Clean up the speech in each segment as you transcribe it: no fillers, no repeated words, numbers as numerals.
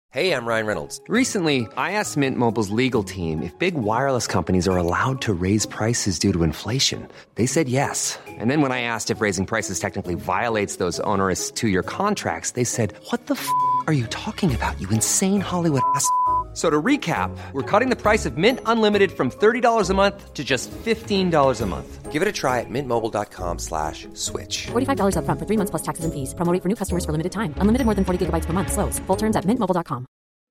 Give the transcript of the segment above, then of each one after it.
Hey, I'm Ryan Reynolds. Recently, I asked Mint Mobile's legal team if big wireless companies are allowed to raise prices due to inflation. They said yes. And then when I asked if raising prices technically violates those onerous two-year contracts, they said, "What the are you talking about, you insane Hollywood ass?" So to recap, we're cutting the price of Mint Unlimited from $30 a month to just $15 a month. Give it a try at mintmobile.com/switch. $45 up front for 3 months plus taxes and fees. Promo rate for new customers for limited time. Unlimited more than 40 gigabytes per month. Slows full terms at mintmobile.com.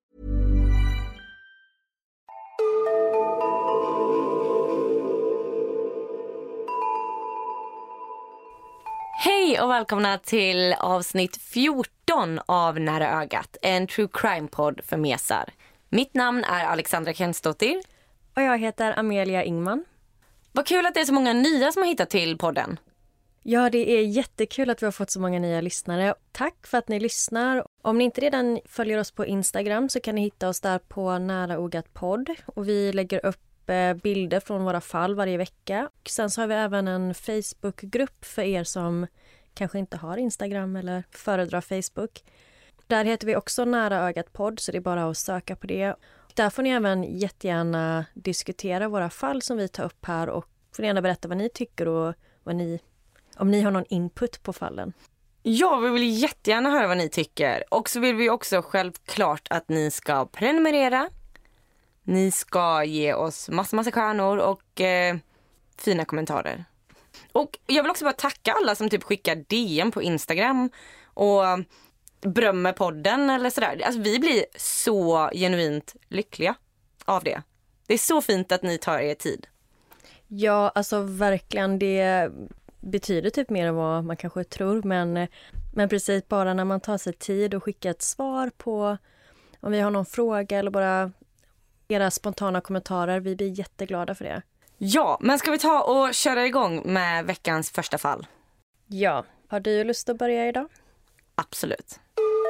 Hej och välkomna till avsnitt 14 av Nära ögat, en true crime-podd för mesar. Mitt namn är Alexandra Kensdottir. Och jag heter Amelia Ingman. Vad kul att det är så många nya som har hittat till podden. Ja, det är jättekul att vi har fått så många nya lyssnare. Tack för att ni lyssnar. Om ni inte redan följer oss på Instagram så kan ni hitta oss där på Nära ögat podd. Och vi lägger upp bilder från våra fall varje vecka. Sen så har vi även en Facebookgrupp för er som kanske inte har Instagram eller föredrar Facebook. Där heter vi också Nära ögat podd, så det är bara att söka på det. Där får ni även jättegärna diskutera våra fall som vi tar upp här och får gärna berätta vad ni tycker och om ni har någon input på fallen. Ja, vi vill jättegärna höra vad ni tycker. Och så vill vi också självklart att ni ska prenumerera. Ni ska ge oss massa stjärnor och fina kommentarer. Och jag vill också bara tacka alla som typ skickar DM på Instagram och berömmer podden eller sådär. Alltså vi blir så genuint lyckliga av det. Det är så fint att ni tar er tid. Ja, alltså verkligen, det betyder typ mer än vad man kanske tror. Men precis bara när man tar sig tid och skickar ett svar på om vi har någon fråga eller bara era spontana kommentarer. Vi blir jätteglada för det. Ja, men ska vi ta och köra igång med veckans första fall? Ja, har du lust att börja idag? Absolut.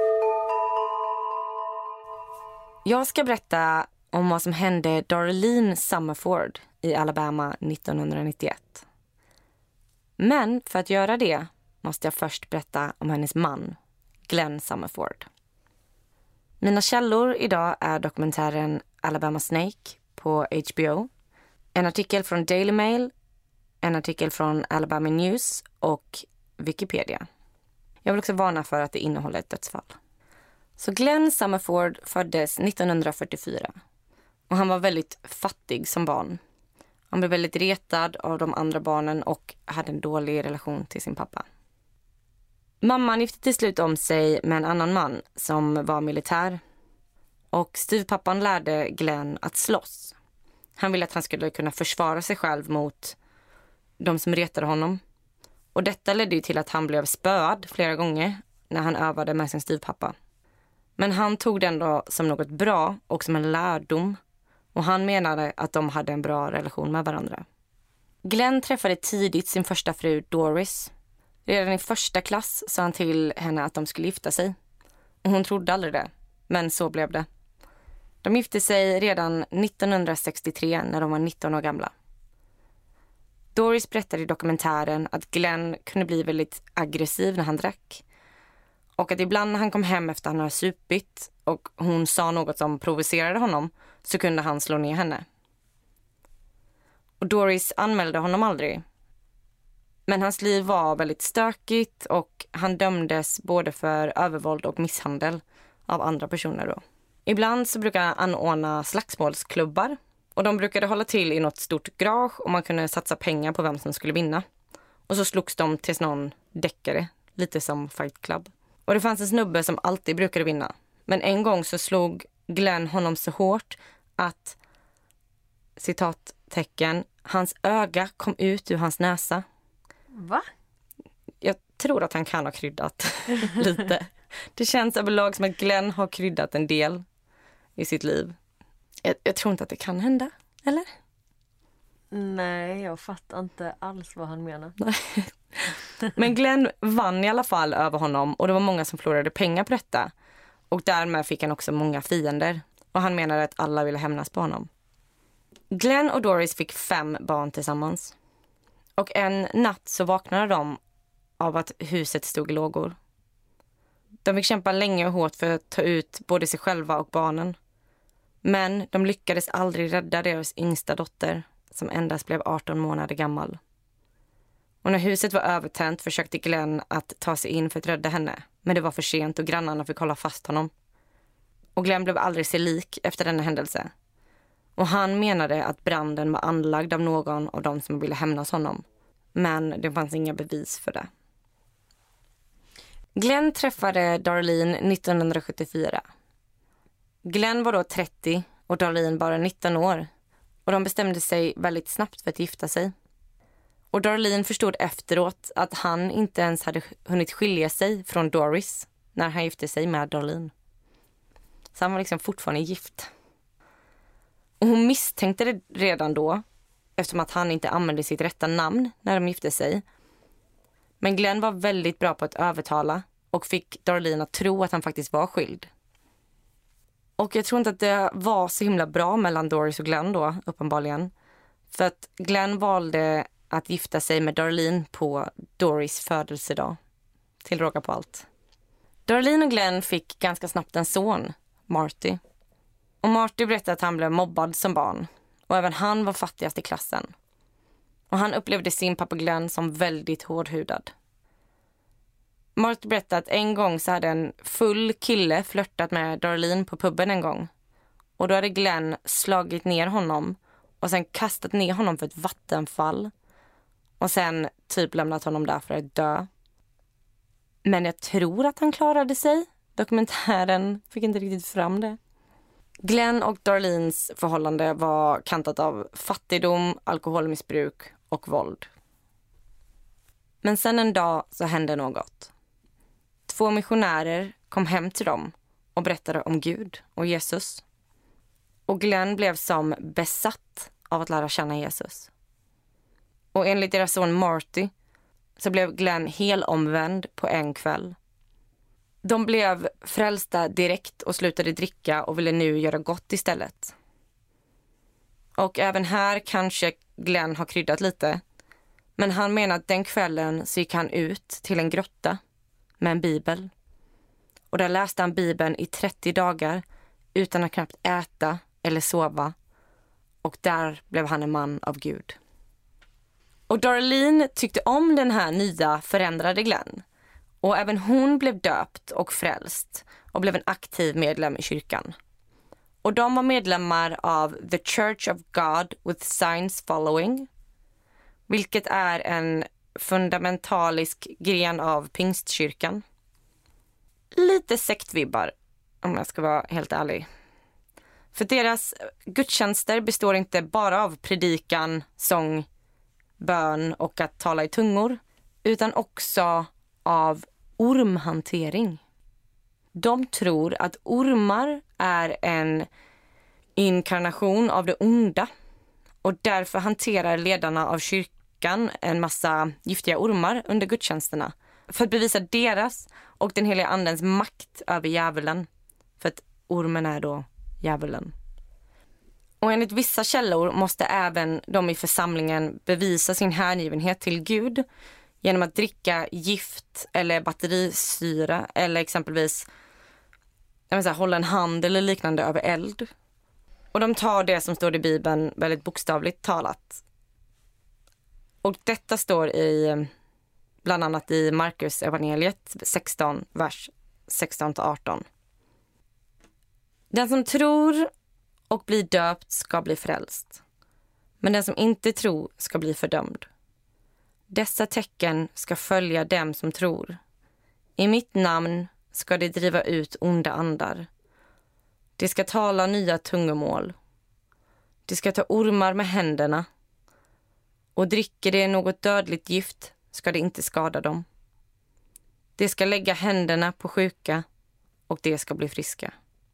Jag ska berätta om vad som hände Darlene Summerford i Alabama 1991. Men för att göra det måste jag först berätta om hennes man, Glenn Summerford. Mina källor idag är dokumentären Alabama Snake på HBO, en artikel från Daily Mail, en artikel från Alabama News och Wikipedia. Jag vill också varna för att det innehåller ett dödsfall. Så Glenn Summerford föddes 1944 och han var väldigt fattig som barn. Han blev väldigt retad av de andra barnen och hade en dålig relation till sin pappa. Mamman gifte till slut om sig med en annan man som var militär. Och styvpappan lärde Glenn att slåss. Han ville att han skulle kunna försvara sig själv mot de som retade honom. Och detta ledde ju till att han blev spöad flera gånger när han övade med sin styvpappa. Men han tog det ändå som något bra och som en lärdom. Och han menade att de hade en bra relation med varandra. Glenn träffade tidigt sin första fru Doris. Redan i första klass sa han till henne att de skulle gifta sig. Och hon trodde aldrig det, men så blev det. De gifte sig redan 1963 när de var 19 år gamla. Doris berättade i dokumentären att Glenn kunde bli väldigt aggressiv när han drack. Och att ibland när han kom hem efter att han hade supit och hon sa något som provocerade honom så kunde han slå ner henne. Och Doris anmälde honom aldrig. Men hans liv var väldigt stökigt och han dömdes både för övervåld och misshandel av andra personer då. Ibland så brukade han anordna slagsmålsklubbar och de brukade hålla till i något stort garage och man kunde satsa pengar på vem som skulle vinna. Och så slogs de tills någon däckade, lite som Fight Club. Och det fanns en snubbe som alltid brukade vinna. Men en gång så slog Glenn honom så hårt att, citattecken, hans öga kom ut ur hans näsa. Va? Jag tror att han kan ha kryddat lite. Det känns överlag som att Glenn har kryddat en del i sitt liv. Jag tror inte att det kan hända, eller? Nej, jag fattar inte alls vad han menar. Men Glenn vann i alla fall över honom och det var många som förlorade pengar på detta. Och därmed fick han också många fiender. Och han menade att alla ville hämnas på honom. Glenn och Doris fick 5 barn tillsammans. Och en natt så vaknade de av att huset stod i lågor. De fick kämpa länge och hårt för att ta ut både sig själva och barnen. Men de lyckades aldrig rädda deras yngsta dotter som endast blev 18 månader gammal. Och när huset var övertänt försökte Glenn att ta sig in för att rädda henne. Men det var för sent och grannarna fick hålla fast honom. Och Glenn blev aldrig sig lik efter denna händelse. Och han menade att branden var anlagd av någon av dem som ville hämnas honom. Men det fanns inga bevis för det. Glenn träffade Darlene 1974. Glenn var då 30 och Darlene bara 19 år. Och de bestämde sig väldigt snabbt för att gifta sig. Och Darlene förstod efteråt att han inte ens hade hunnit skilja sig från Doris när han gifte sig med Darlene. Så han var liksom fortfarande gift. Och hon misstänkte det redan då, eftersom att han inte använde sitt rätta namn när de gifte sig. Men Glenn var väldigt bra på att övertala och fick Darlene att tro att han faktiskt var skild. Och jag tror inte att det var så himla bra mellan Doris och Glenn då, uppenbarligen. För att Glenn valde att gifta sig med Darlene på Doris födelsedag. Till råga på allt. Darlene och Glenn fick ganska snabbt en son, Marty. Och Marty berättade att han blev mobbad som barn. Och även han var fattigast i klassen. Och han upplevde sin pappa Glenn som väldigt hårdhudad. Marty berättade att en gång så hade en full kille flörtat med Darlene på puben en gång. Och då hade Glenn slagit ner honom och sen kastat ner honom för ett vattenfall. Och sen typ lämnat honom där för att dö. Men jag tror att han klarade sig. Dokumentären fick inte riktigt fram det. Glenn och Darlenes förhållande var kantat av fattigdom, alkoholmissbruk och våld. Men sen en dag så hände något. 2 missionärer kom hem till dem och berättade om Gud och Jesus. Och Glenn blev som besatt av att lära känna Jesus. Och enligt deras son Marty så blev Glenn helomvänd på en kväll. De blev frälsta direkt och slutade dricka och ville nu göra gott istället. Och även här kanske Glenn har kryddat lite. Men han menar att den kvällen så gick han ut till en grotta med en bibel. Och där läste han bibeln i 30 dagar utan att knappt äta eller sova. Och där blev han en man av Gud. Och Darlene tyckte om den här nya förändrade Glenn. Och även hon blev döpt och frälst och blev en aktiv medlem i kyrkan. Och de var medlemmar av The Church of God with Signs Following, vilket är en fundamentalisk gren av pingstkyrkan. Lite sektvibbar, om jag ska vara helt ärlig. För deras gudstjänster består inte bara av predikan, sång, bön och att tala i tungor, utan också av ormhantering. De tror att ormar är en inkarnation av det onda och därför hanterar ledarna av kyrkan en massa giftiga ormar under gudstjänsterna för att bevisa deras och den heliga andens makt över djävulen. För att ormen är då djävulen. Och enligt vissa källor måste även de i församlingen bevisa sin hängivenhet till Gud genom att dricka gift eller batterisyra eller exempelvis hålla en hand eller liknande över eld. Och de tar det som står i Bibeln väldigt bokstavligt talat. Och detta står i bland annat i Markus evangeliet 16, vers 16-18. Den som tror och blir döpt ska bli frälst. Men den som inte tror ska bli fördömd. Dessa tecken ska följa dem som tror. I mitt namn ska de driva ut onda andar. De ska tala nya tungomål. De ska ta ormar med händerna. Och dricker det något dödligt gift ska det inte skada dem. De ska lägga händerna på sjuka och de ska bli friska.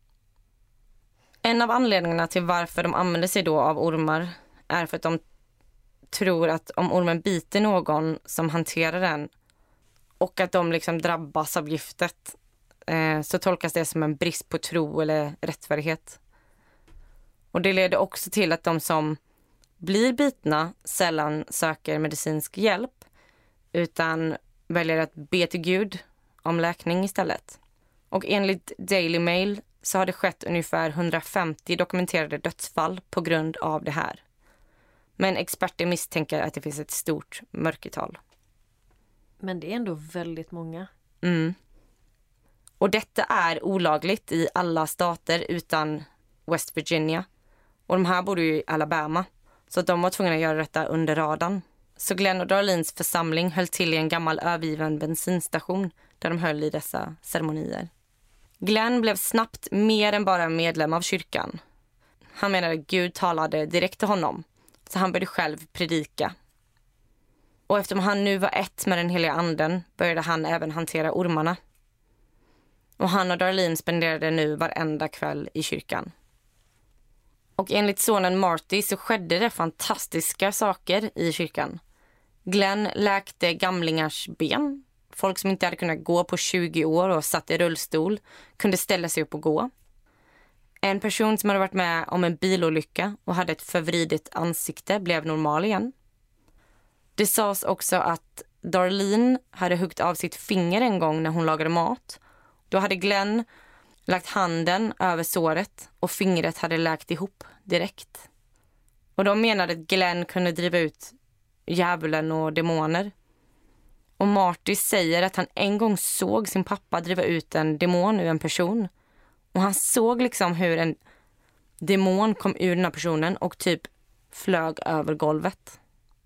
En av anledningarna till varför de använder sig då av ormar är för att de tror att om ormen biter någon som hanterar den och att de liksom drabbas av giftet så tolkas det som en brist på tro eller rättfärdighet. Och det leder också till att de som blir bitna sällan söker medicinsk hjälp utan väljer att be till Gud om läkning istället. Och enligt Daily Mail så har det skett ungefär 150 dokumenterade dödsfall på grund av det här. Men experter misstänker att det finns ett stort mörkertal. Men det är ändå väldigt många. Och detta är olagligt i alla stater utan West Virginia. Och de här bor ju i Alabama. Så de var tvungna att göra detta under radarn. Så Glenn och Darlenes församling höll till i en gammal övergiven bensinstation där de höll i dessa ceremonier. Glenn blev snabbt mer än bara en medlem av kyrkan. Han menade att Gud talade direkt till honom. Så han började själv predika. Och eftersom han nu var ett med den heliga anden började han även hantera ormarna. Och han och Darlene spenderade nu varenda kväll i kyrkan. Och enligt sonen Marty så skedde det fantastiska saker i kyrkan. Glenn läkte gamlingars ben. Folk som inte hade kunnat gå på 20 år och satt i rullstol kunde ställa sig upp och gå. En person som hade varit med om en bilolycka och hade ett förvridet ansikte blev normal igen. Det sades också att Darlene hade huggt av sitt finger en gång när hon lagade mat. Då hade Glenn lagt handen över såret och fingret hade läkt ihop direkt. Och de menade att Glenn kunde driva ut djävulen och demoner. Och Marty säger att han en gång såg sin pappa driva ut en demon ur en person. Och han såg liksom hur en demon kom ur den här personen och typ flög över golvet.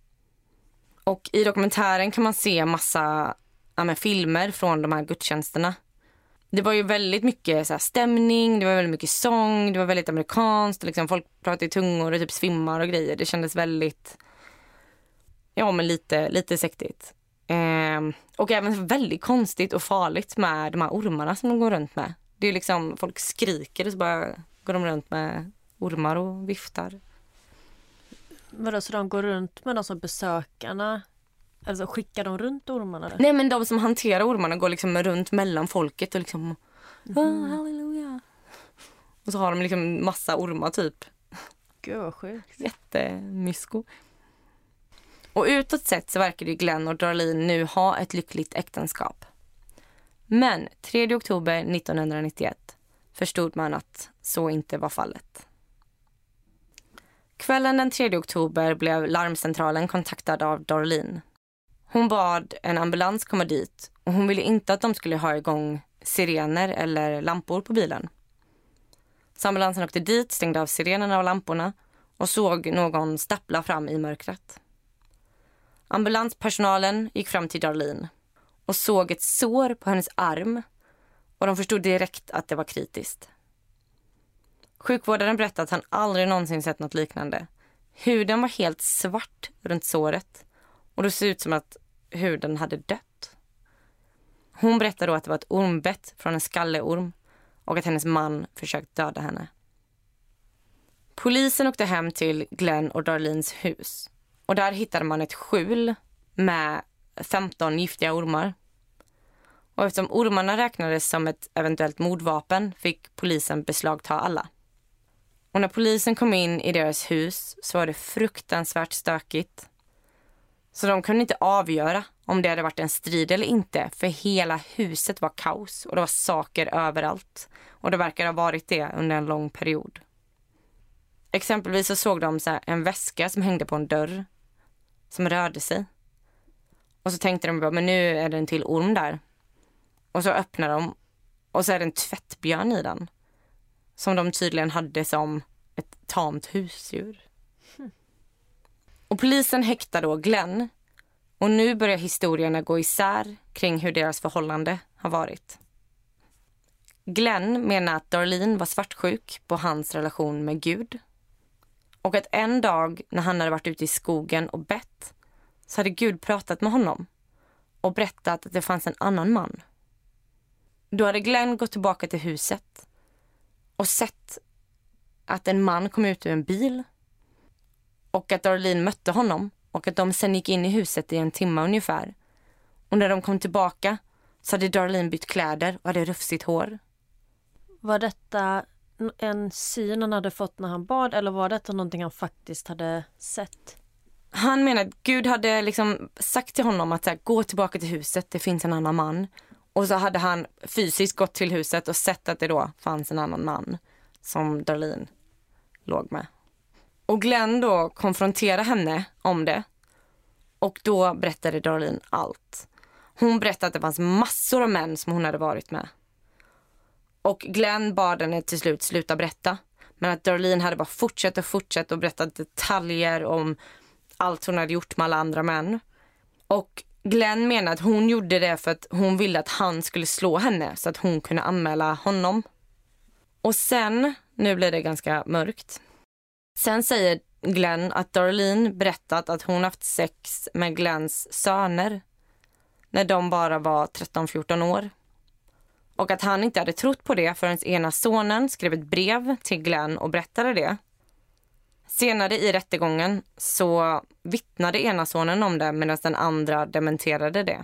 Och i dokumentären kan man se massa filmer från de här gudstjänsterna. Det var ju väldigt mycket så här, stämning, det var väldigt mycket sång, det var väldigt amerikanskt. Liksom, folk pratade i tungor och typ svimmar och grejer. Det kändes väldigt, men lite sektigt. Och även väldigt konstigt och farligt med de här ormarna som de går runt med. Det är liksom, folk skriker och så bara går de runt med ormar och viftar. Vadå, så de går runt med de som besökarna? Alltså skickar de runt ormarna? Nej, men de som hanterar ormarna går liksom runt mellan folket och liksom halleluja. Och så har de liksom massa ormar typ. Gud vad sjukt. Jättemysko. Och utåt sett så verkar det Glenn och Darlene nu ha ett lyckligt äktenskap. Men 3 oktober 1991 förstod man att så inte var fallet. Kvällen den 3 oktober blev larmcentralen kontaktad av Darlene. Hon bad en ambulans komma dit och hon ville inte att de skulle ha igång sirener eller lampor på bilen. Så ambulansen åkte dit, stängde av sirenerna och lamporna och såg någon stappla fram i mörkret. Ambulanspersonalen gick fram till Darlene och såg ett sår på hennes arm och de förstod direkt att det var kritiskt. Sjukvårdaren berättade att han aldrig någonsin sett något liknande. Huden var helt svart runt såret och det såg ut som att huden hade dött. Hon berättade då att det var ett ormbett från en skalleorm och att hennes man försökt döda henne. Polisen åkte hem till Glenn och Darlenes hus och där hittade man ett skjul med 15 giftiga ormar. Och eftersom ormarna räknades som ett eventuellt mordvapen fick polisen beslagta alla. Och när polisen kom in i deras hus så var det fruktansvärt stökigt. Så de kunde inte avgöra om det hade varit en strid eller inte. För hela huset var kaos och det var saker överallt. Och det verkar ha varit det under en lång period. Exempelvis så såg de så här en väska som hängde på en dörr. Som rörde sig. Och så tänkte de bara, men nu är det en till orm där. Och så öppnar de och så är det en tvättbjörn i den. Som de tydligen hade som ett tamt husdjur. Och polisen häktade då Glenn. Och nu börjar historierna gå isär kring hur deras förhållande har varit. Glenn menar att Darlene var svartsjuk på hans relation med Gud. Och att en dag när han hade varit ute i skogen och bett så hade Gud pratat med honom och berättat att det fanns en annan man. Då hade Glenn gått tillbaka till huset och sett att en man kom ut ur en bil och att Darlene mötte honom och att de sen gick in i huset i 1 timme ungefär. Och när de kom tillbaka så hade Darlene bytt kläder och hade rufsigt hår. Var detta en syn han hade fått när han bad eller var detta någonting han faktiskt hade sett? Han menar att Gud hade liksom sagt till honom att så här, gå tillbaka till huset, det finns en annan man. Och så hade han fysiskt gått till huset och sett att det då fanns en annan man som Darlene låg med. Och Glenn då konfronterade henne om det. Och då berättade Darlene allt. Hon berättade att det fanns massor av män som hon hade varit med. Och Glenn bad henne till slut sluta berätta. Men att Darlene hade bara fortsatt och berättat detaljer om allt hon hade gjort med alla andra män. Och Glenn menade att hon gjorde det för att hon ville att han skulle slå henne så att hon kunde anmäla honom. Och sen, nu blir det ganska mörkt. Sen säger Glenn att Darlene berättat att hon haft sex med Glenns söner när de bara var 13-14 år. Och att han inte hade trott på det förrän ena sonen skrev ett brev till Glenn och berättade det. Senare i rättegången så vittnade ena sonen om det medan den andra dementerade det.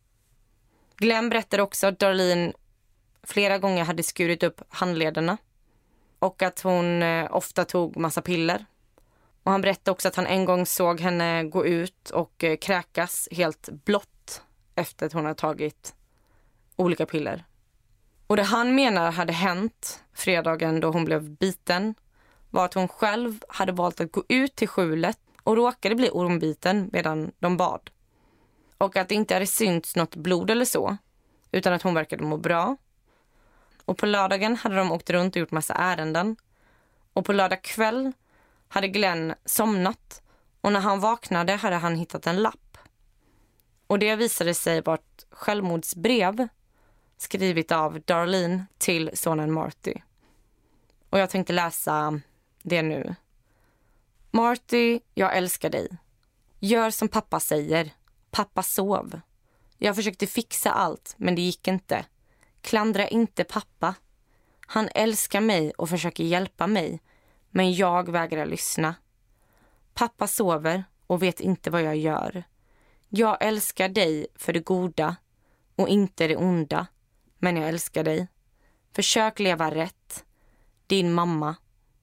Glenn berättade också att Darlene flera gånger hade skurit upp handlederna och att hon ofta tog massa piller. Och han berättade också att han en gång såg henne gå ut och kräkas helt blått efter att hon hade tagit olika piller. Och det han menar hade hänt fredagen då hon blev biten var att hon själv hade valt att gå ut till skjulet och råkade bli ormbiten medan de bad. Och att det inte hade synts något blod eller så, utan att hon verkade må bra. Och på lördagen hade de åkt runt och gjort massa ärenden. Och på lördag kväll hade Glenn somnat och när han vaknade hade han hittat en lapp. Och det visade sig vara ett självmordsbrev skrivit av Darlene till sonen Marty. Och jag tänkte läsa det nu. Marty, jag älskar dig. Gör som pappa säger. Pappa sov. Jag försökte fixa allt, men det gick inte. Klandra inte pappa. Han älskar mig och försöker hjälpa mig, men jag vägrar lyssna. Pappa sover och vet inte vad jag gör. Jag älskar dig för det goda och inte det onda, men jag älskar dig. Försök leva rätt. Din mamma.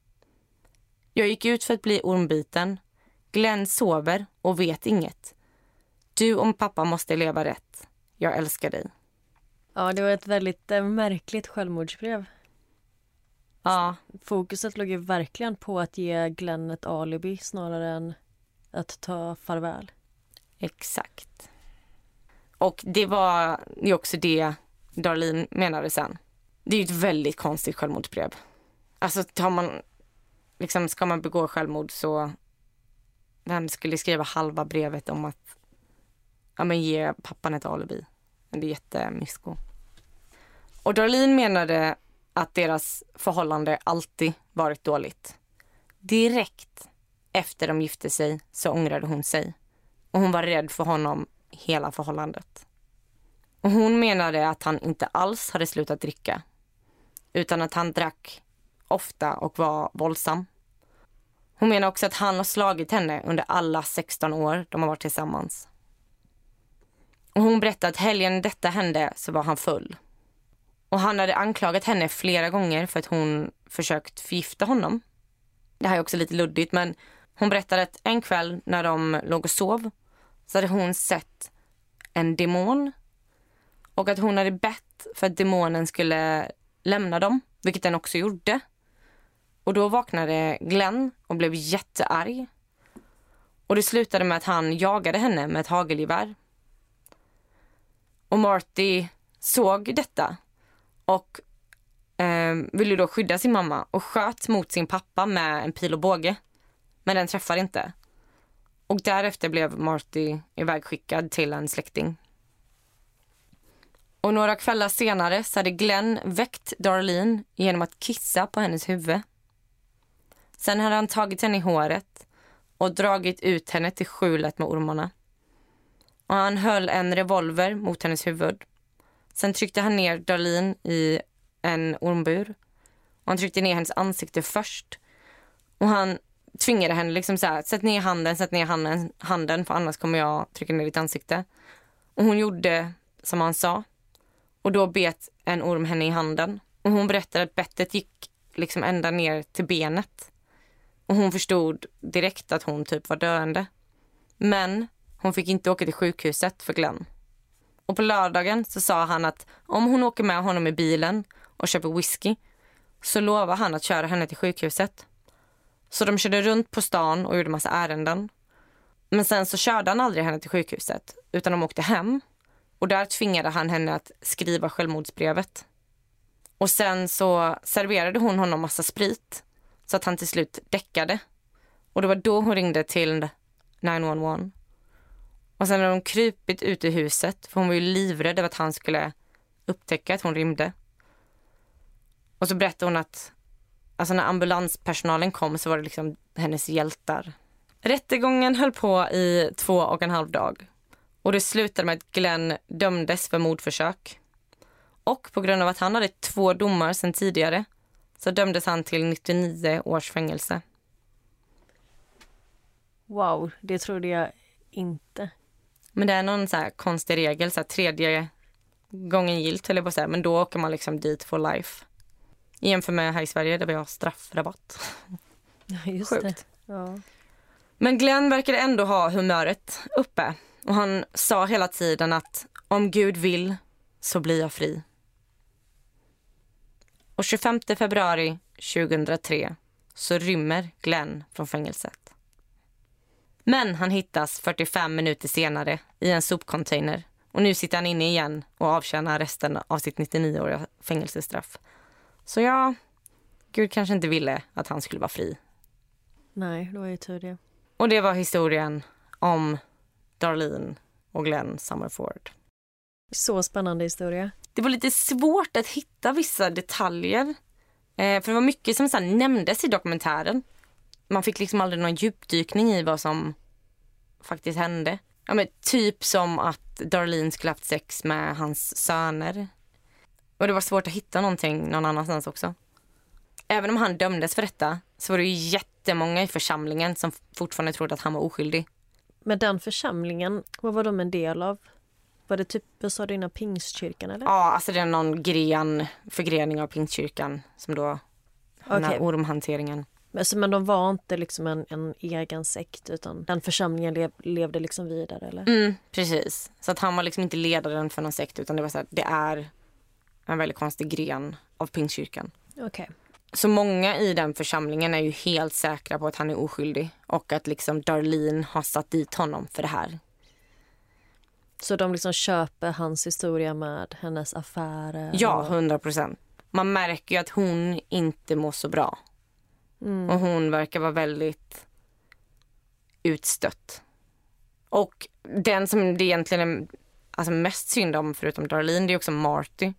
Jag gick ut för att bli ormbiten. Glenn sover och vet inget. Du och pappa måste leva rätt. Jag älskar dig. Ja, det var ett väldigt märkligt självmordsbrev. Ja. Fokuset låg ju verkligen på att ge Glenn ett alibi snarare än att ta farväl. Exakt. Och det var ju också det Darlene menade sen. Det är ju ett väldigt konstigt självmordsbrev. Alltså ska man begå självmord så vem skulle skriva halva brevet om att ge pappan ett alibi? Men det är jättemysko. Och Darlene menade att deras förhållande alltid varit dåligt. Direkt efter de gifte sig så ångrade hon sig. Och hon var rädd för honom hela förhållandet. Och hon menade att han inte alls hade slutat dricka. Utan att han drack ofta och var våldsam. Hon menar också att han har slagit henne under alla 16 år de har varit tillsammans. Och hon berättade att helgen detta hände så var han full. Och han hade anklagat henne flera gånger för att hon försökt förgifta honom. Det här är också lite luddigt, men hon berättade att en kväll när de låg och sov så hade hon sett en demon. Och att hon hade bett för att demonen skulle lämna dem, vilket den också gjorde. Och då vaknade Glenn och blev jättearg. Och det slutade med att han jagade henne med ett hagelgevär. Och Marty såg detta och ville då skydda sin mamma och sköt mot sin pappa med en pil och båge. Men den träffade inte. Och därefter blev Marty ivägskickad till en släkting. Och några kvällar senare så hade Glenn väckt Darlene genom att kissa på hennes huvud. Sen hade han tagit henne i håret och dragit ut henne till skjulet med ormarna. Och han höll en revolver mot hennes huvud. Sen tryckte han ner Darlene i en ormbur. Och han tryckte ner hennes ansikte först. Och han tvingade henne liksom så här: sätt ner handen för annars kommer jag trycka ner ditt ansikte. Och hon gjorde som han sa. Och då bet en orm henne i handen. Och hon berättade att bettet gick liksom ända ner till benet. Och hon förstod direkt att hon typ var döende. Men hon fick inte åka till sjukhuset för Glenn. Och på lördagen så sa han att om hon åker med honom i bilen och köper whisky så lovar han att köra henne till sjukhuset. Så de körde runt på stan och gjorde massa ärenden. Men sen så körde han aldrig henne till sjukhuset utan de åkte hem. Och där tvingade han henne att skriva självmordsbrevet. Och sen så serverade hon honom massa sprit så att han till slut däckade. Och det var då hon ringde till 911. Och sen har de krypit ut ur huset för hon var ju livrädd över att han skulle upptäcka att hon rymde. Och så berättade hon att alltså när ambulanspersonalen kom så var det liksom hennes hjältar. Rättegången höll på i 2,5 dag. Och det slutade med att Glenn dömdes för mordförsök. Och på grund av att han hade 2 domar sedan tidigare så dömdes han till 99 års fängelse. Wow, det trodde jag inte. Men det är någon så här konstig regel, så här 3:e gången gillt eller på så här, men då åker man liksom dit for life. Jämför med här i Sverige där vi har straffrabatt. Ja, just Sjukt. det. Ja. Men Glenn verkade ändå ha humöret uppe. Och han sa hela tiden att om Gud vill så blir jag fri. Och 25 februari 2003 så rymmer Glenn från fängelset. Men han hittas 45 minuter senare i en sopcontainer. Och nu sitter han inne igen och avtjänar resten av sitt 99-åriga fängelsestraff. Så ja, Gud kanske inte ville att han skulle vara fri. Nej, det var ju tur det. Och det var historien om Darlene och Glenn Summerford. Så spännande historia. Det var lite svårt att hitta vissa detaljer. För det var mycket som så här nämndes i dokumentären. Man fick liksom aldrig någon djupdykning i vad som faktiskt hände. Ja, men typ som att Darlene skulle haft sex med hans söner. Och det var svårt att hitta någonting någon annanstans också. Även om han dömdes för detta så var det ju jättemånga i församlingen som fortfarande trodde att han var oskyldig. Men den församlingen, vad var de en del av? Var det typ, vad sa du innan, Pingstkyrkan eller? Ja, alltså det är någon förgrening av Pingstkyrkan som då den här ormhanteringen. Men de var inte liksom en egen sekt utan den församlingen levde liksom vidare eller? Mm, precis. Så att han var liksom inte ledaren för någon sekt utan det var så här, det är en väldigt konstig gren av Pingstkyrkan. Okej. Så många i den församlingen är ju helt säkra på att han är oskyldig och att liksom Darlene har satt dit honom för det här. Så de liksom köper hans historia med hennes affärer? Ja, 100%. Man märker ju att hon inte mår så bra. Mm. Och hon verkar vara väldigt utstött. Och den som det egentligen är alltså mest synd om förutom Darlene, det är också Marty.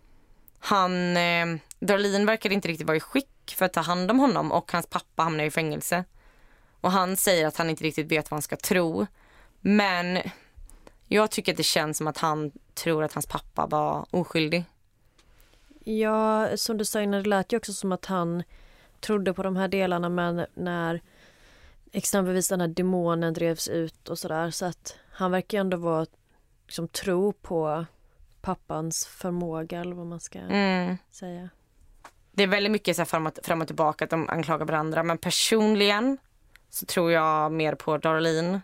Darlene verkade inte riktigt vara i skick för att ta hand om honom och hans pappa hamnar i fängelse. Och han säger att han inte riktigt vet vad han ska tro. Men jag tycker att det känns som att han tror att hans pappa var oskyldig. Ja, som du sa innan, det lät ju också som att han trodde på de här delarna, men när exempelvis den här demonen drevs ut och sådär, så att han verkar ju ändå vara liksom tro på pappans förmåga eller vad man ska säga. Det är väldigt mycket så här fram och tillbaka att de anklagar varandra, men personligen så tror jag mer på Darlene.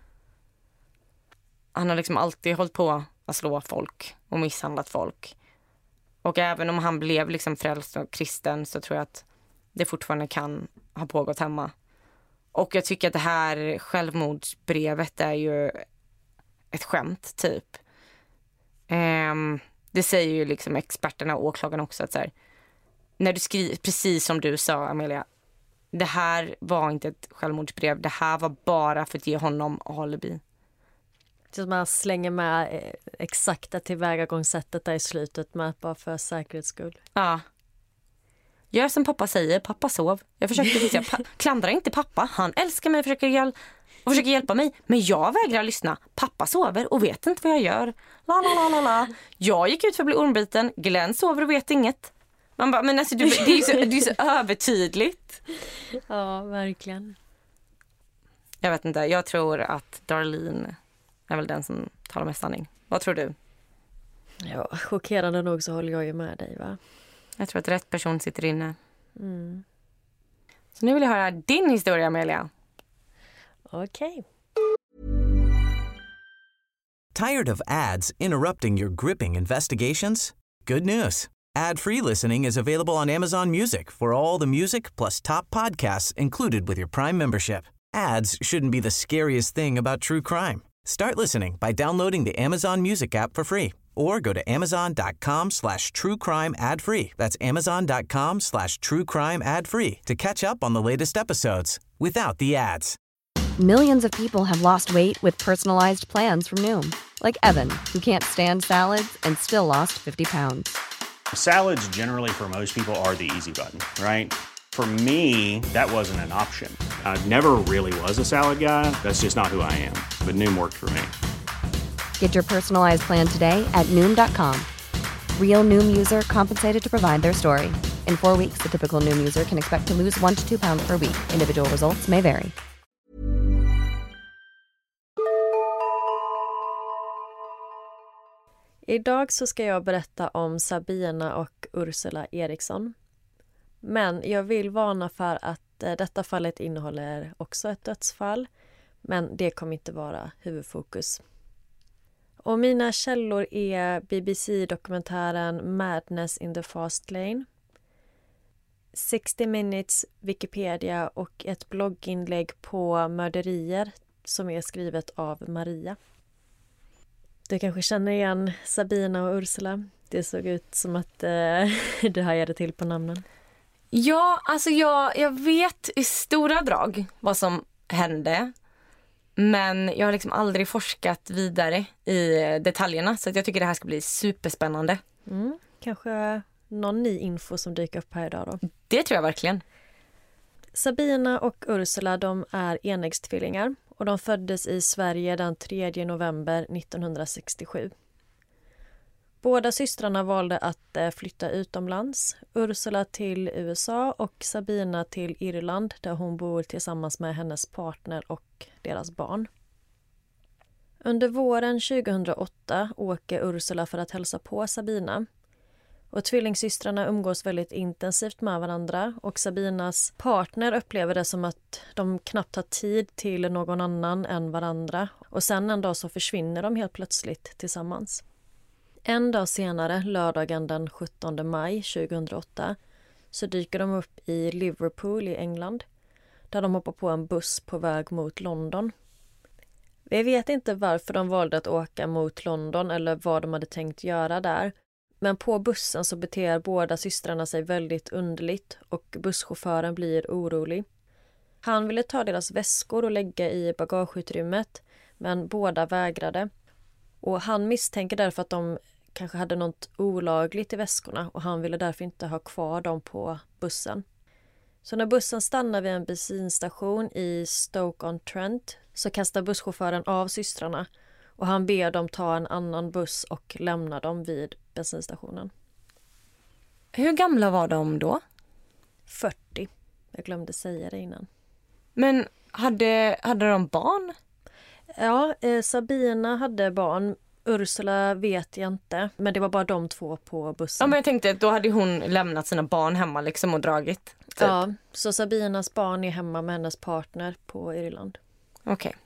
Han har liksom alltid hållit på att slå folk och misshandlat folk. Och även om han blev liksom frälst och kristen så tror jag att det fortfarande kan ha pågått hemma. Och jag tycker att det här självmordsbrevet är ju ett skämt typ. Det säger ju liksom experterna och åklagarna också att så här, när du skriver, precis som du sa Amelia, det här var inte ett självmordsbrev, det här var bara för att ge honom alibi. Så man slänger med exakta tillvägagångssättet där i slutet med bara för säkerhets skull. Ja. Gör som pappa säger, pappa sov. Jag försökte klandra inte pappa, han älskar mig och försöker hjälpa mig. Men jag vägrar lyssna. Pappa sover och vet inte vad jag gör. La la la la. Jag gick ut för att bli ormbiten. Glenn sover och vet inget. Man bara, men alltså det är så övertydligt. Ja, verkligen. Jag vet inte, jag tror att Darlene är väl den som talar mest sanning. Vad tror du? Ja, chockerande nog så håller jag ju med dig, va? Jag tror att rätt person sitter inne. Så nu vill jag höra din historia, Amelia. Okej. Tired of ads interrupting your gripping investigations? Good news. Ad-free listening is available on Amazon Music for all the music plus top podcasts included with your Prime membership. Ads shouldn't be the scariest thing about true crime. Start listening by downloading the Amazon Music app for free or go to amazon.com/truecrime ad-free. That's amazon.com/truecrime ad-free to catch up on the latest episodes without the ads. Millions of people have lost weight with personalized plans from Noom. Like Evan, who can't stand salads and still lost 50 pounds. Salads generally for most people are the easy button, right? For me, that wasn't an option. I never really was a salad guy. That's just not who I am. But Noom worked for me. Get your personalized plan today at Noom.com. Real Noom user compensated to provide their story. In 4 weeks, the typical Noom user can expect to lose 1 to 2 pounds per week. Individual results may vary. Idag så ska jag berätta om Sabina och Ursula Eriksson. Men jag vill varna för att detta fallet innehåller också ett dödsfall. Men det kommer inte vara huvudfokus. Och mina källor är BBC-dokumentären Madness in the Fast Lane, 60 Minutes, Wikipedia och ett blogginlägg på mörderier som är skrivet av Maria. Du kanske känner igen Sabina och Ursula. Det såg ut som att du hajade till på namnen. Ja, alltså jag vet i stora drag vad som hände. Men jag har liksom aldrig forskat vidare i detaljerna. Så att jag tycker det här ska bli superspännande. Kanske någon ny info som dyker upp här idag då. Det tror jag verkligen. Sabina och Ursula, de är enäggstvillingar. Och de föddes i Sverige den 3 november 1967. Båda systrarna valde att flytta utomlands. Ursula till USA och Sabina till Irland där hon bor tillsammans med hennes partner och deras barn. Under våren 2008 åker Ursula för att hälsa på Sabina. Och tvillingsystrarna umgås väldigt intensivt med varandra och Sabinas partner upplever det som att de knappt har tid till någon annan än varandra. Och sen en dag så försvinner de helt plötsligt tillsammans. En dag senare, lördagen den 17 maj 2008, så dyker de upp i Liverpool i England där de hoppar på en buss på väg mot London. Vi vet inte varför de valde att åka mot London eller vad de hade tänkt göra där. Men på bussen så beter båda systrarna sig väldigt underligt och busschauffören blir orolig. Han ville ta deras väskor och lägga i bagageutrymmet, men båda vägrade. Och han misstänker därför att de kanske hade något olagligt i väskorna och han ville därför inte ha kvar dem på bussen. Så när bussen stannar vid en bensinstation i Stoke-on-Trent så kastar busschauffören av systrarna och han ber dem ta en annan buss och lämna dem vid bensinstationen. Hur gamla var de då? 40. Jag glömde säga det innan. Men hade de barn? Ja, Sabina hade barn. Ursula vet jag inte. Men det var bara de två på bussen. Ja, men jag tänkte att då hade hon lämnat sina barn hemma liksom och dragit. Typ. Ja, så Sabinas barn är hemma med hennes partner på Irland. Okej.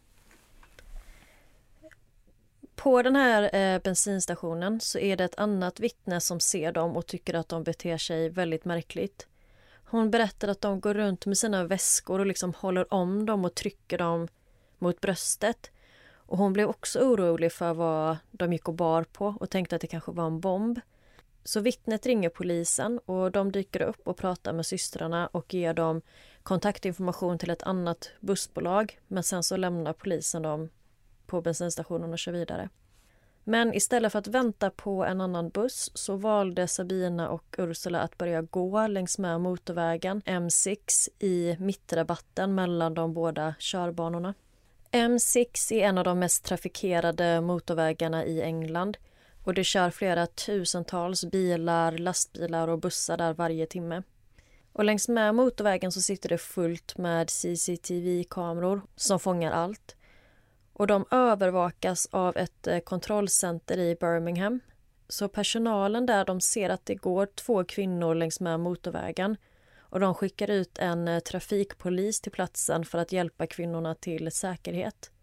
På den här bensinstationen så är det ett annat vittne som ser dem och tycker att de beter sig väldigt märkligt. Hon berättar att de går runt med sina väskor och liksom håller om dem och trycker dem mot bröstet. Och hon blev också orolig för vad de gick och bar på och tänkte att det kanske var en bomb. Så vittnet ringer polisen och de dyker upp och pratar med systrarna och ger dem kontaktinformation till ett annat bussbolag. Men sen så lämnar polisen dem på bensinstationen och kör vidare. Men istället för att vänta på en annan buss så valde Sabina och Ursula att börja gå längs med motorvägen M6 i mittrabatten mellan de båda körbanorna. M6 är en av de mest trafikerade motorvägarna i England och det kör flera tusentals bilar, lastbilar och bussar där varje timme. Och längs med motorvägen så sitter det fullt med CCTV-kameror som fångar allt. Och de övervakas av ett kontrollcenter i Birmingham. Så personalen där de ser att det går 2 kvinnor längs med motorvägen. Och de skickar ut en trafikpolis till platsen för att hjälpa kvinnorna till säkerhet.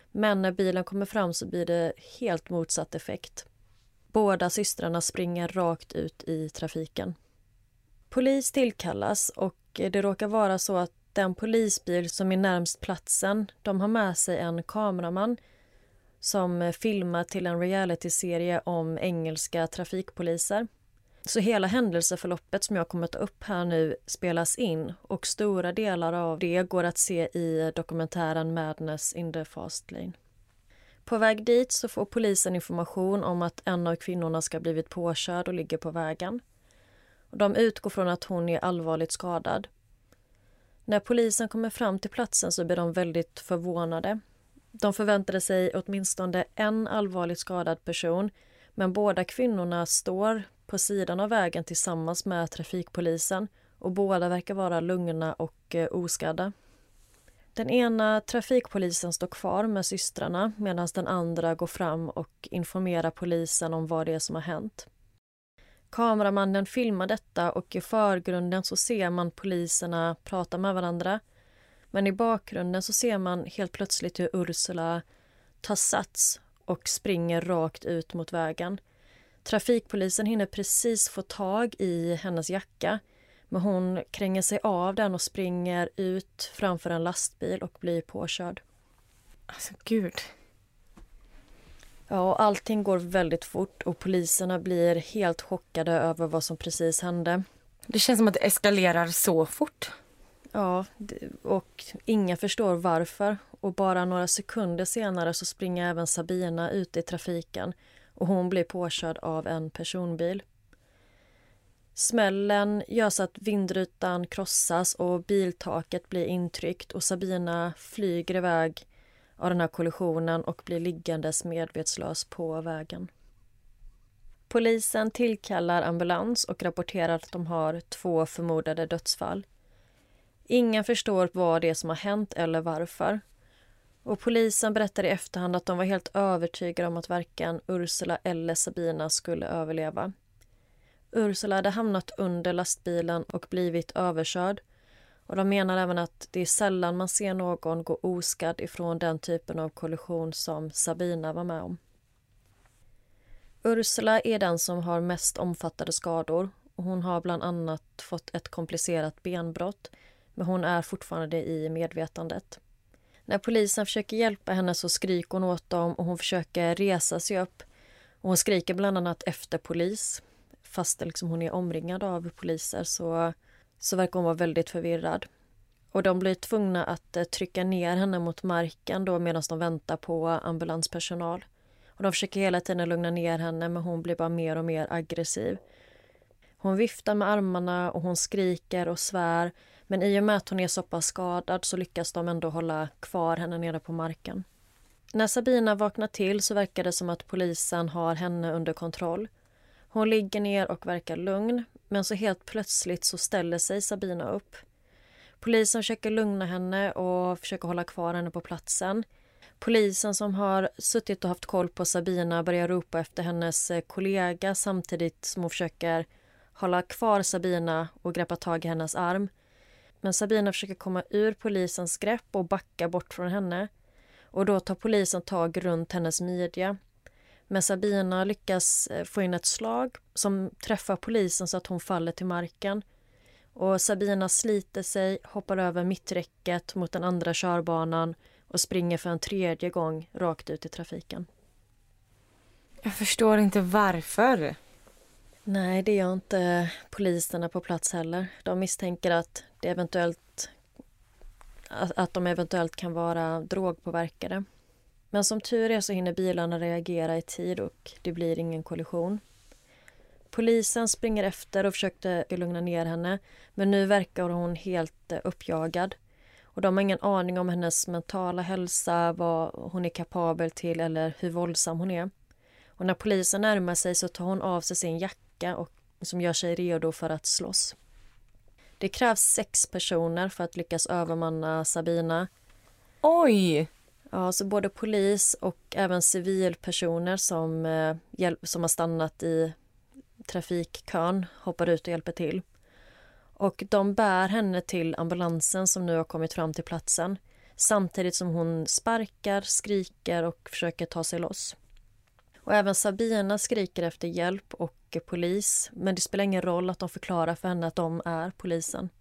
Men när bilen kommer fram så blir det helt motsatt effekt. Båda systrarna springer rakt ut i trafiken. Polis tillkallas och det råkar vara så att den polisbil som är närmst platsen, de har med sig en kameraman som filmar till en realityserie om engelska trafikpoliser. Så hela händelseförloppet som jag kommer att ta upp här nu spelas in och stora delar av det går att se i dokumentären Madness in the Fast Lane. På väg dit så får polisen information om att en av kvinnorna ska ha blivit påkörd och ligger på vägen. Och de utgår från att hon är allvarligt skadad. När polisen kommer fram till platsen så blir de väldigt förvånade. De förväntade sig åtminstone en allvarligt skadad person, men båda kvinnorna står på sidan av vägen tillsammans med trafikpolisen och båda verkar vara lugna och oskadda. Den ena trafikpolisen står kvar med systrarna medan den andra går fram och informerar polisen om vad det är som har hänt. Kameramannen filmar detta och i förgrunden så ser man poliserna prata med varandra. Men i bakgrunden så ser man helt plötsligt hur Ursula tar sats och springer rakt ut mot vägen. Trafikpolisen hinner precis få tag i hennes jacka, men hon kränger sig av den och springer ut framför en lastbil och blir påkörd. Alltså gud. Ja, och allting går väldigt fort och poliserna blir helt chockade över vad som precis hände. Det känns som att det eskalerar så fort. Ja, och ingen förstår varför. Och bara några sekunder senare så springer även Sabina ut i trafiken och hon blir påkörd av en personbil. Smällen gör så att vindrutan krossas och biltaket blir intryckt och Sabina flyger iväg av den här kollisionen och blir liggandes medvetslös på vägen. Polisen tillkallar ambulans och rapporterar att de har 2 förmodade dödsfall. Ingen förstår vad det är som har hänt eller varför. Och polisen berättar i efterhand att de var helt övertygade om att varken Ursula eller Sabina skulle överleva. Ursula hade hamnat under lastbilen och blivit överkörd. Och de menar även att det är sällan man ser någon gå oskadd ifrån den typen av kollision som Sabina var med om. Ursula är den som har mest omfattande skador och hon har bland annat fått ett komplicerat benbrott, men hon är fortfarande i medvetandet. När polisen försöker hjälpa henne så skriker hon åt dem och hon försöker resa sig upp. Och hon skriker bland annat efter polis. Fast liksom hon är omringad av poliser så verkar hon vara väldigt förvirrad. Och de blir tvungna att trycka ner henne mot marken då medan de väntar på ambulanspersonal. Och de försöker hela tiden lugna ner henne men hon blir bara mer och mer aggressiv. Hon viftar med armarna och hon skriker och svär. Men i och med att hon är så pass skadad så lyckas de ändå hålla kvar henne nere på marken. När Sabina vaknar till så verkar det som att polisen har henne under kontroll. Hon ligger ner och verkar lugn, men så helt plötsligt så ställer sig Sabina upp. Polisen försöker lugna henne och försöker hålla kvar henne på platsen. Polisen som har suttit och haft koll på Sabina börjar ropa efter hennes kollega samtidigt som hon försöker hålla kvar Sabina och greppa tag i hennes arm. Men Sabina försöker komma ur polisens grepp och backa bort från henne. Och då tar polisen tag runt hennes midja. Men Sabina lyckas få in ett slag som träffar polisen så att hon faller till marken. Och Sabina sliter sig, hoppar över mitträcket mot den andra körbanan och springer för en 3:e gång rakt ut i trafiken. Jag förstår inte varför. Nej, det gör inte poliserna på plats heller. De misstänker att de eventuellt kan vara drogpåverkade. Men som tur är så hinner bilarna reagera i tid och det blir ingen kollision. Polisen springer efter och försökte lugna ner henne, men nu verkar hon helt uppjagad. Och de har ingen aning om hennes mentala hälsa, vad hon är kapabel till eller hur våldsam hon är. Och när polisen närmar sig så tar hon av sig sin jacka och som gör sig redo för att slåss. Det krävs 6 personer för att lyckas övermanna Sabina. Oj! Ja, så både polis och även civilpersoner som har stannat i trafikkön hoppar ut och hjälper till. Och de bär henne till ambulansen som nu har kommit fram till platsen. samtidigt som hon sparkar, skriker och försöker ta sig loss. Och även Sabina skriker efter hjälp och polis, men det spelar ingen roll att de förklarar för henne att de är polisen.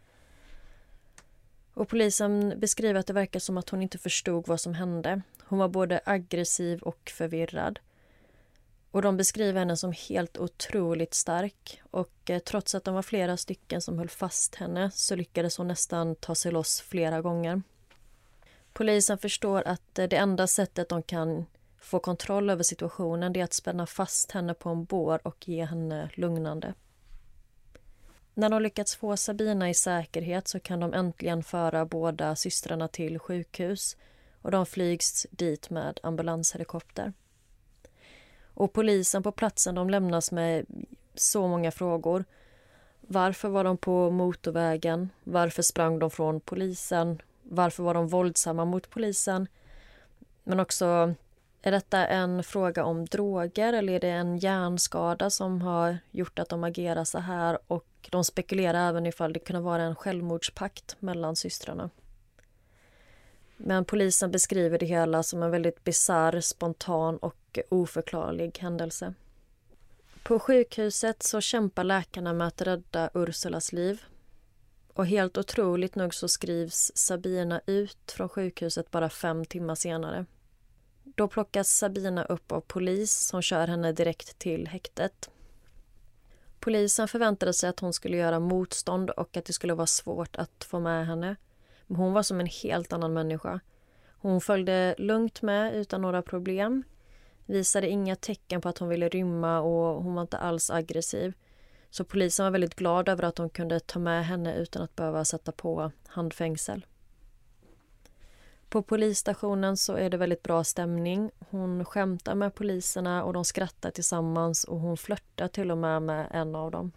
Och polisen beskriver att det verkar som att hon inte förstod vad som hände. Hon var både aggressiv och förvirrad. Och de beskriver henne som helt otroligt stark. Och trots att de var flera stycken som höll fast henne så lyckades hon nästan ta sig loss flera gånger. Polisen förstår att det enda sättet de kan få kontroll över situationen är att spänna fast henne på en bår och ge henne lugnande. När de lyckats få Sabina i säkerhet så kan de äntligen föra båda systrarna till sjukhus och de flygs dit med ambulanshelikopter. Och polisen på platsen de lämnas med så många frågor. Varför var de på motorvägen? Varför sprang de från polisen? Varför var de våldsamma mot polisen? Men också, är detta en fråga om droger eller är det en hjärnskada som har gjort att de agerar så här? Och de spekulerar även ifall det kunde vara en självmordspakt mellan systrarna. Men polisen beskriver det hela som en väldigt bizarr, spontan och oförklarlig händelse. På sjukhuset så kämpar läkarna med att rädda Ursulas liv. Och helt otroligt nog så skrivs Sabina ut från sjukhuset bara 5 timmar senare. Då plockas Sabina upp av polis som kör henne direkt till häktet. Polisen förväntade sig att hon skulle göra motstånd och att det skulle vara svårt att få med henne. Men hon var som en helt annan människa. Hon följde lugnt med utan några problem. Visade inga tecken på att hon ville rymma och hon var inte alls aggressiv. Så polisen var väldigt glad över att de kunde ta med henne utan att behöva sätta på handfängsel. På polisstationen så är det väldigt bra stämning. Hon skämtar med poliserna och de skrattar tillsammans och hon flörtar till och med en av dem.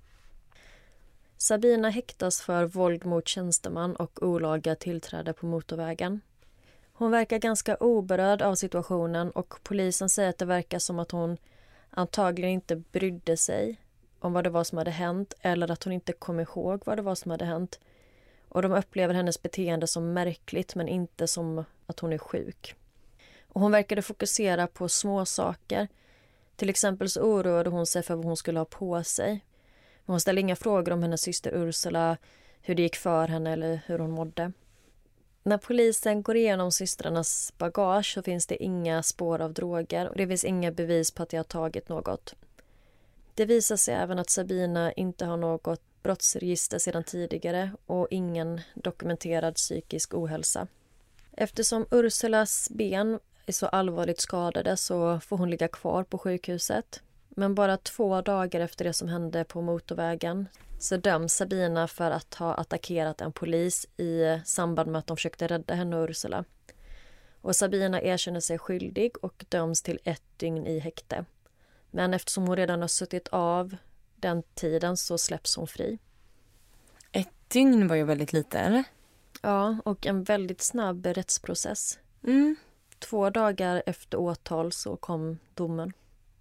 Sabina häktas för våld mot tjänsteman och olaga tillträde på motorvägen. Hon verkar ganska oberörd av situationen och polisen säger att det verkar som att hon antagligen inte brydde sig om vad det var som hade hänt eller att hon inte kom ihåg vad det var som hade hänt. Och de upplever hennes beteende som märkligt men inte som att hon är sjuk. Och hon verkade fokusera på små saker. Till exempel så oroade hon sig för vad hon skulle ha på sig. Men hon ställde inga frågor om hennes syster Ursula, hur det gick för henne eller hur hon mådde. När polisen går igenom systrarnas bagage så finns det inga spår av droger och det finns inga bevis på att de har tagit något. Det visar sig även att Sabina inte har något brottsregister sedan tidigare och ingen dokumenterad psykisk ohälsa. Eftersom Ursulas ben är så allvarligt skadade så får hon ligga kvar på sjukhuset. Men bara 2 dagar efter det som hände på motorvägen så döms Sabina för att ha attackerat en polis i samband med att de försökte rädda henne och Ursula. Och Sabina erkänner sig skyldig och döms till 1 dygn i häkte. Men eftersom hon redan har suttit av den tiden så släpps hon fri. 1 dygn var ju väldigt lite, eller? Ja, och en väldigt snabb rättsprocess. 2 dagar efter åtal så kom domen.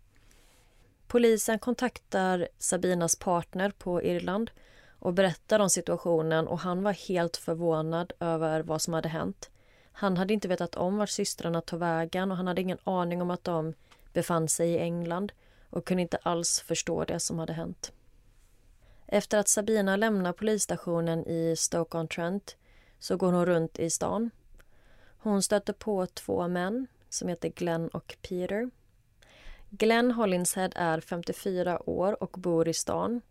Polisen kontaktar Sabinas partner på Irland och berättar om situationen och han var helt förvånad över vad som hade hänt. Han hade inte vetat om vart systrarna tog vägen och han hade ingen aning om att de befann sig i England och kunde inte alls förstå det som hade hänt. Efter att Sabina lämnar polisstationen i Stoke-on-Trent så går hon runt i stan. Hon stöter på 2 män som heter Glenn och Peter. Glenn Hollinshead är 54 år och bor i stan.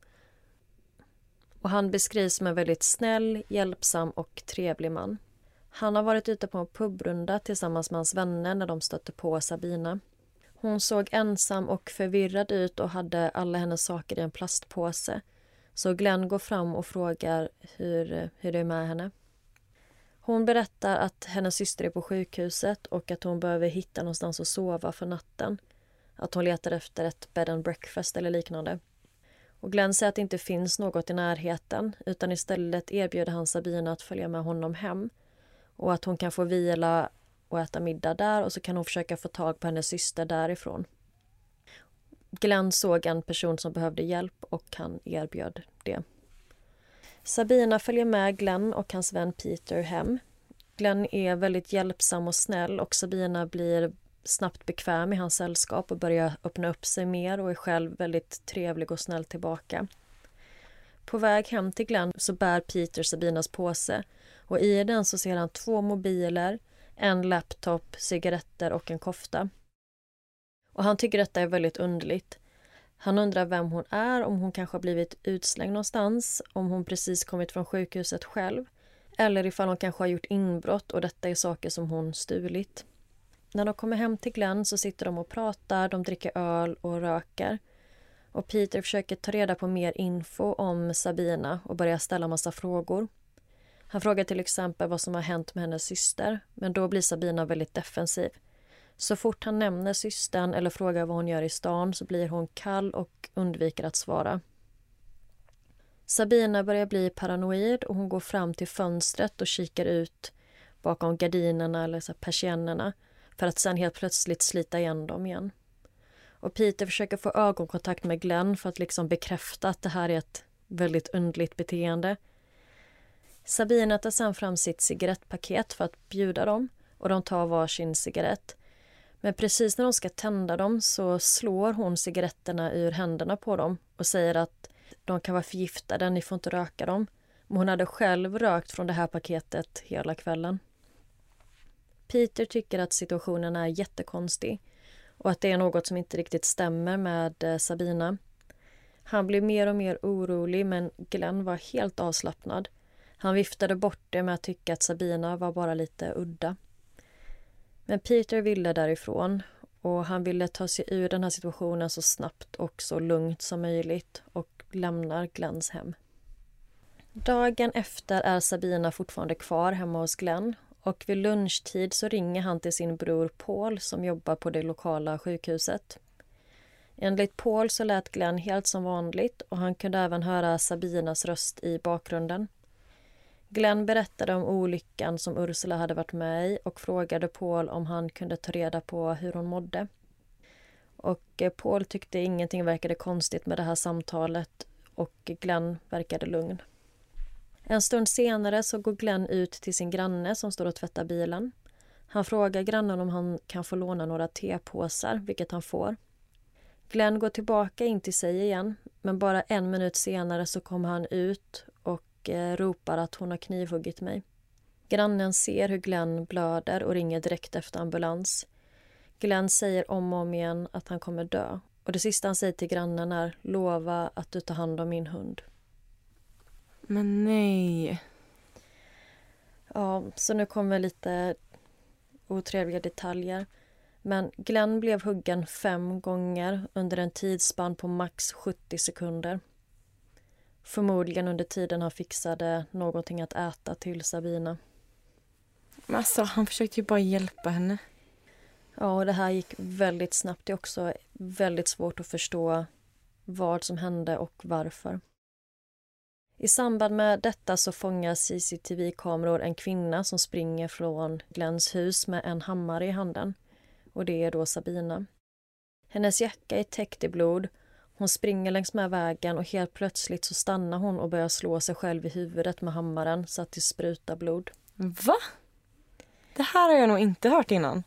Och han beskrivs som en väldigt snäll, hjälpsam och trevlig man. Han har varit ute på en pubrunda tillsammans med hans vänner när de stötte på Sabina. Hon såg ensam och förvirrad ut och hade alla hennes saker i en plastpåse. Så Glenn går fram och frågar hur det är med henne. Hon berättar att hennes syster är på sjukhuset och att hon behöver hitta någonstans att sova för natten. Att hon letar efter ett bed and breakfast eller liknande. Och Glenn säger att det inte finns något i närheten utan istället erbjuder han Sabina att följa med honom hem. Och att hon kan få vila och äta middag där och så kan hon försöka få tag på hennes syster därifrån. Glenn såg en person som behövde hjälp och han erbjöd det. Sabina följer med Glenn och hans vän Peter hem. Glenn är väldigt hjälpsam och snäll och Sabina blir snabbt bekväm i hans sällskap och börjar öppna upp sig mer och är själv väldigt trevlig och snäll tillbaka. På väg hem till Glenn så bär Peter Sabinas påse och i den så ser han 2 mobiler, en laptop, cigaretter och en kofta. Och han tycker detta är väldigt underligt. Han undrar vem hon är, om hon kanske har blivit utslängd någonstans, om hon precis kommit från sjukhuset själv eller ifall hon kanske har gjort inbrott och detta är saker som hon stulit. När de kommer hem till Glenn så sitter de och pratar, de dricker öl och röker. Och Peter försöker ta reda på mer info om Sabina och börjar ställa massa frågor. Han frågar till exempel vad som har hänt med hennes syster, men då blir Sabina väldigt defensiv. Så fort han nämner systern eller frågar vad hon gör i stan så blir hon kall och undviker att svara. Sabina börjar bli paranoid och hon går fram till fönstret och kikar ut bakom gardinerna eller så persiennerna för att sen helt plötsligt slita igen dem igen. Och Peter försöker få ögonkontakt med Glenn för att liksom bekräfta att det här är ett väldigt underligt beteende. Sabina tar sen fram sitt cigarettpaket för att bjuda dem och de tar varsin cigarett. Men precis när de ska tända dem så slår hon cigaretterna ur händerna på dem och säger att de kan vara förgiftade, ni får inte röka dem. Men hon hade själv rökt från det här paketet hela kvällen. Peter tycker att situationen är jättekonstig och att det är något som inte riktigt stämmer med Sabina. Han blir mer och mer orolig men Glenn var helt avslappnad. Han viftade bort det med att tycka att Sabina var bara lite udda. Men Peter ville därifrån och han ville ta sig ur den här situationen så snabbt och så lugnt som möjligt och lämnar Glenns hem. Dagen efter är Sabina fortfarande kvar hemma hos Glenn och vid lunchtid så ringer han till sin bror Paul som jobbar på det lokala sjukhuset. Enligt Paul så lät Glenn helt som vanligt och han kunde även höra Sabinas röst i bakgrunden. Glenn berättade om olyckan som Ursula hade varit med i och frågade Paul om han kunde ta reda på hur hon mådde. Och Paul tyckte ingenting verkade konstigt med det här samtalet och Glenn verkade lugn. En stund senare så går Glenn ut till sin granne som står och tvättar bilen. Han frågar grannen om han kan få låna några tepåsar, vilket han får. Glenn går tillbaka in till sig igen, men bara 1 minut senare så kommer han ut och ropar att hon har knivhuggit mig. Grannen ser hur Glenn blöder och ringer direkt efter ambulans. Glenn säger om och om igen att han kommer dö. Och det sista han säger till grannen är: lova att du tar hand om min hund. Men nej. Ja, så nu kommer lite otrevliga detaljer. Men Glenn blev huggen 5 gånger under en tidsspann på max 70 sekunder. Förmodligen under tiden han fixade någonting att äta till Sabina. Men alltså, han försökte ju bara hjälpa henne. Ja, och det här gick väldigt snabbt. Det är också väldigt svårt att förstå vad som hände och varför. I samband med detta så fångar CCTV-kameror en kvinna som springer från Glenns hus med en hammare i handen. Och det är då Sabina. Hennes jacka är täckt i blod. Hon springer längs med vägen och helt plötsligt så stannar hon och börjar slå sig själv i huvudet med hammaren så att det sprutar blod. Va? Det här har jag nog inte hört innan.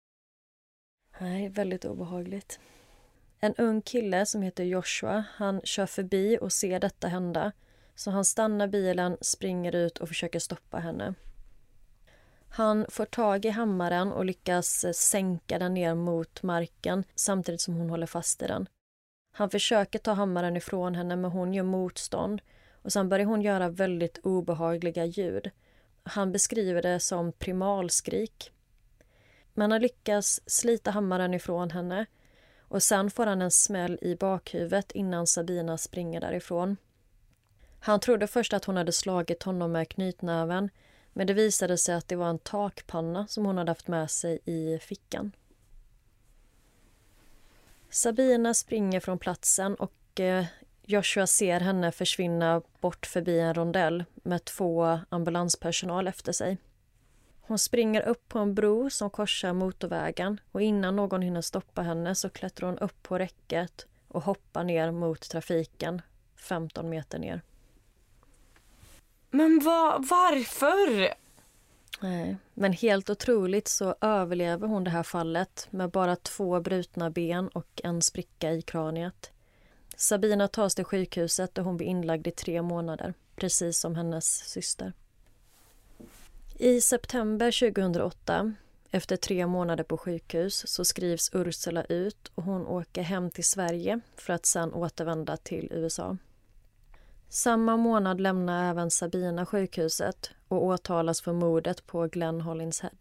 Nej, väldigt obehagligt. En ung kille som heter Joshua, han kör förbi och ser detta hända. Så han stannar bilen, springer ut och försöker stoppa henne. Han får tag i hammaren och lyckas sänka den ner mot marken samtidigt som hon håller fast i den. Han försöker ta hammaren ifrån henne men hon gör motstånd och sen börjar hon göra väldigt obehagliga ljud. Han beskriver det som primalskrik. Men han lyckas slita hammaren ifrån henne och sen får han en smäll i bakhuvudet innan Sabina springer därifrån. Han trodde först att hon hade slagit honom med knytnäven men det visade sig att det var en takpanna som hon hade haft med sig i fickan. Sabina springer från platsen och Joshua ser henne försvinna bort förbi en rondell med 2 ambulanspersonal efter sig. Hon springer upp på en bro som korsar motorvägen och innan någon hinner stoppa henne så klättrar hon upp på räcket och hoppar ner mot trafiken 15 meter ner. Men varför? Nej, men helt otroligt så överlever hon det här fallet med bara 2 brutna ben och en spricka i kraniet. Sabina tas till sjukhuset och hon blir inlagd i 3 månader, precis som hennes syster. I september 2008, efter 3 månader på sjukhus, så skrivs Ursula ut och hon åker hem till Sverige för att sedan återvända till USA. Samma månad lämnar även Sabina sjukhuset och åtalas för mordet på Glenn Hollinshead.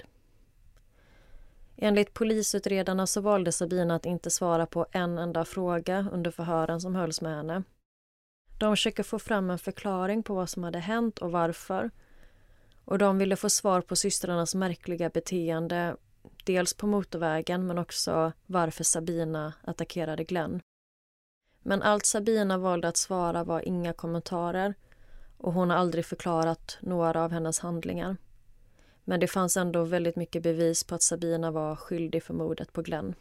Enligt polisutredarna så valde Sabina att inte svara på en enda fråga under förhören som hölls med henne. De försöker få fram en förklaring på vad som hade hänt och varför. Och de ville få svar på systrarnas märkliga beteende, dels på motorvägen men också varför Sabina attackerade Glenn. Men allt Sabina valde att svara var inga kommentarer och hon har aldrig förklarat några av hennes handlingar. Men det fanns ändå väldigt mycket bevis på att Sabina var skyldig för mordet på Glenn.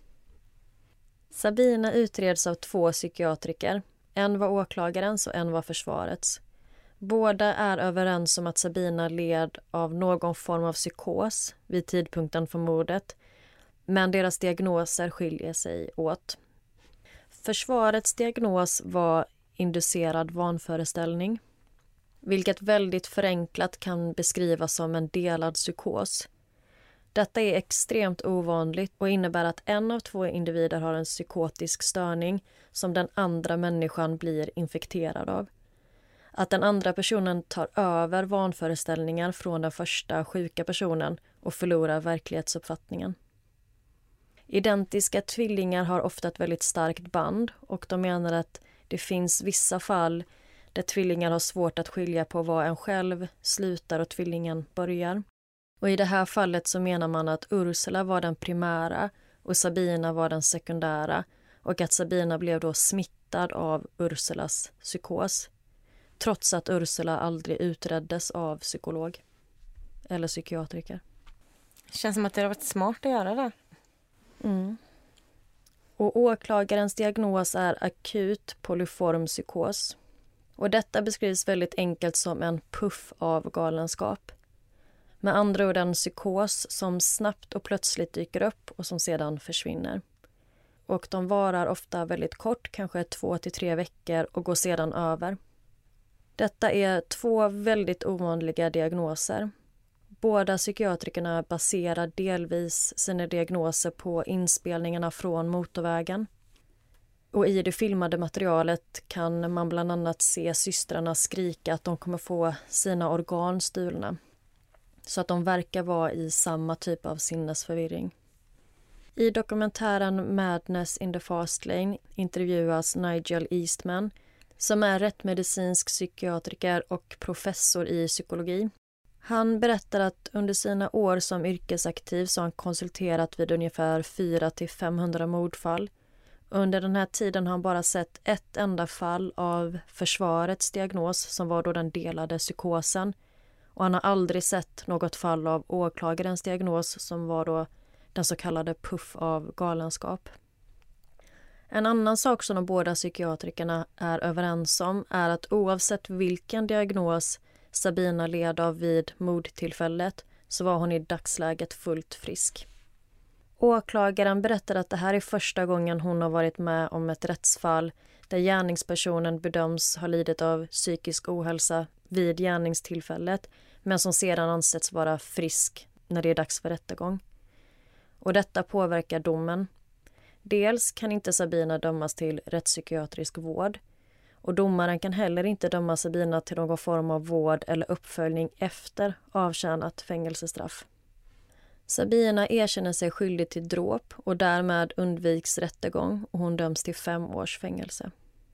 Sabina utreds av 2 psykiatriker. En var åklagarens och en var försvarets. Båda är överens om att Sabina led av någon form av psykos vid tidpunkten för mordet, men deras diagnoser skiljer sig åt. Försvarets diagnos var inducerad vanföreställning, vilket väldigt förenklat kan beskrivas som en delad psykos. Detta är extremt ovanligt och innebär att en av 2 individer har en psykotisk störning som den andra människan blir infekterad av. Att den andra personen tar över vanföreställningar från den första sjuka personen och förlorar verklighetsuppfattningen. Identiska tvillingar har ofta ett väldigt starkt band och de menar att det finns vissa fall där tvillingar har svårt att skilja på var en själv slutar och tvillingen börjar. Och i det här fallet så menar man att Ursula var den primära och Sabina var den sekundära och att Sabina blev då smittad av Ursulas psykos. Trots att Ursula aldrig utreddes av psykolog eller psykiatriker. Det känns som att det har varit smart att göra det. Mm. Och åklagarens diagnos är akut polyform psykos. Och detta beskrivs väldigt enkelt som en puff av galenskap. Med andra ord en psykos som snabbt och plötsligt dyker upp och som sedan försvinner. Och de varar ofta väldigt kort, kanske 2 till 3 veckor och går sedan över. Detta är 2 väldigt ovanliga diagnoser. Båda psykiatrikerna baserar delvis sina diagnoser på inspelningarna från motorvägen. Och i det filmade materialet kan man bland annat se systrarna skrika att de kommer få sina organ stulna. Så att de verkar vara i samma typ av sinnesförvirring. I dokumentären Madness in the Fast Lane intervjuas Nigel Eastman som är rättmedicinsk psykiatriker och professor i psykologi. Han berättar att under sina år som yrkesaktiv så har han konsulterat vid ungefär 400-500 mordfall. Under den här tiden har han bara sett ett enda fall av försvarets diagnos som var då den delade psykosen. Och han har aldrig sett något fall av åklagarens diagnos som var då den så kallade puff av galenskap. En annan sak som de båda psykiatrikerna är överens om är att oavsett vilken diagnos Sabina led av vid mordtillfället så var hon i dagsläget fullt frisk. Åklagaren berättar att det här är första gången hon har varit med om ett rättsfall där gärningspersonen bedöms ha lidit av psykisk ohälsa vid gärningstillfället men som sedan ansetts vara frisk när det är dags för rättegång. Och detta påverkar domen. Dels kan inte Sabina dömas till rättspsykiatrisk vård och domaren kan heller inte döma Sabina till någon form av vård eller uppföljning efter avtjänat fängelsestraff. Sabina erkänner sig skyldig till dråp och därmed undviks rättegång och hon döms till 5 års fängelse.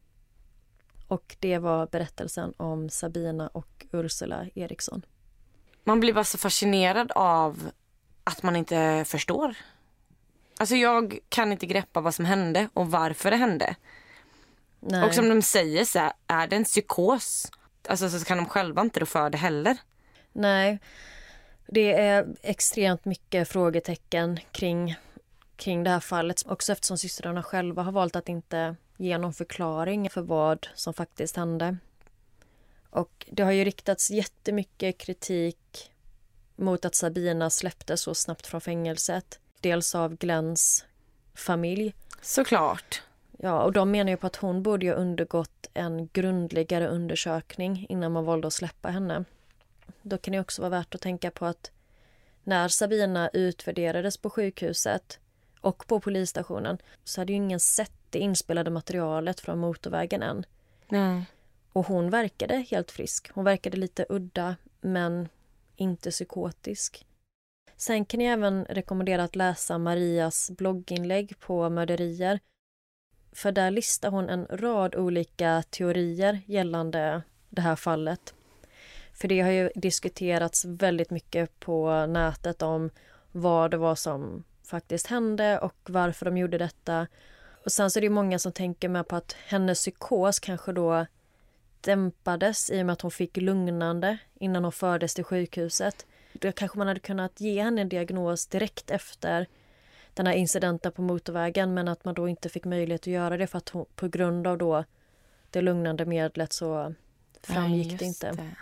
Och det var berättelsen om Sabina och Ursula Eriksson. Man blir bara så fascinerad av att man inte förstår. Alltså jag kan inte greppa vad som hände och varför det hände. Nej. Och som de säger så här, är det en psykos? Alltså så kan de själva inte rå för det heller. Nej, det är extremt mycket frågetecken kring det här fallet. Också eftersom systrarna själva har valt att inte ge någon förklaring för vad som faktiskt hände. Och det har ju riktats jättemycket kritik mot att Sabina släpptes så snabbt från fängelset. Dels av Glens familj. Såklart. Ja, och de menar ju på att hon borde ju ha undergått en grundligare undersökning innan man valde att släppa henne. Då kan det också vara värt att tänka på att när Sabina utvärderades på sjukhuset och på polisstationen så hade ju ingen sett det inspelade materialet från motorvägen än. Nej. Och hon verkade helt frisk. Hon verkade lite udda men inte psykotisk. Sen kan jag även rekommendera att läsa Marias blogginlägg på Mörderier. För där listar hon en rad olika teorier gällande det här fallet. För det har ju diskuterats väldigt mycket på nätet om vad det var som faktiskt hände och varför de gjorde detta. Och sen så är det många som tänker med på att hennes psykos kanske då dämpades i och med att hon fick lugnande innan hon fördes till sjukhuset. Då kanske man hade kunnat ge henne en diagnos direkt efter den här incidenten på motorvägen, men att man då inte fick möjlighet att göra det för att hon, på grund av då det lugnande medlet så framgick det inte. Det.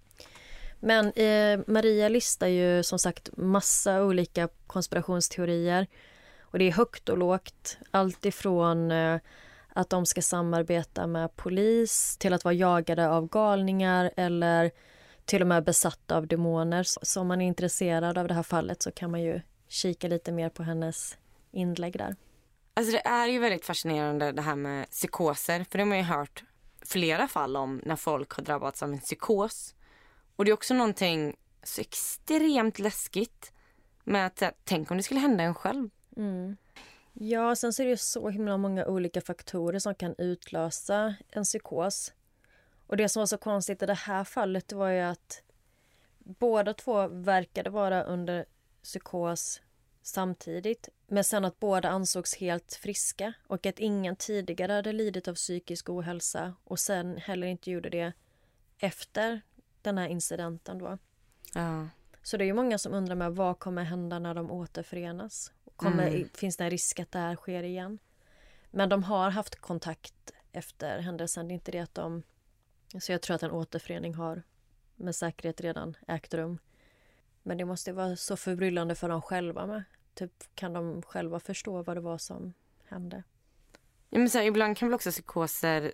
Men Maria listar ju som sagt massa olika konspirationsteorier och det är högt och lågt. Allt ifrån att de ska samarbeta med polis till att vara jagade av galningar eller till och med besatta av demoner. Så om man är intresserad av det här fallet så kan man ju kika lite mer på hennes inlägg där. Alltså det är ju väldigt fascinerande det här med psykoser. För det har man ju hört flera fall om när folk har drabbats av en psykos. Och det är också någonting så extremt läskigt med att tänk om det skulle hända en själv. Mm. Ja, sen så är det ju så himla många olika faktorer som kan utlösa en psykos. Och det som var så konstigt i det här fallet var ju att båda två verkade vara under psykos samtidigt. Men sen att båda ansågs helt friska och att ingen tidigare hade lidit av psykisk ohälsa och sen heller inte gjorde det efter den här incidenten då. Ja. Så det är ju många som undrar med vad kommer hända när de återförenas? Finns det en risk att det här sker igen? Men de har haft kontakt efter händelsen. Det är inte det att de... Så jag tror att en återförening har med säkerhet redan ägt rum. Men det måste vara så förbryllande för dem själva med. Typ, kan de själva förstå vad det var som hände? Ja, men så här, ibland kan väl också psykoser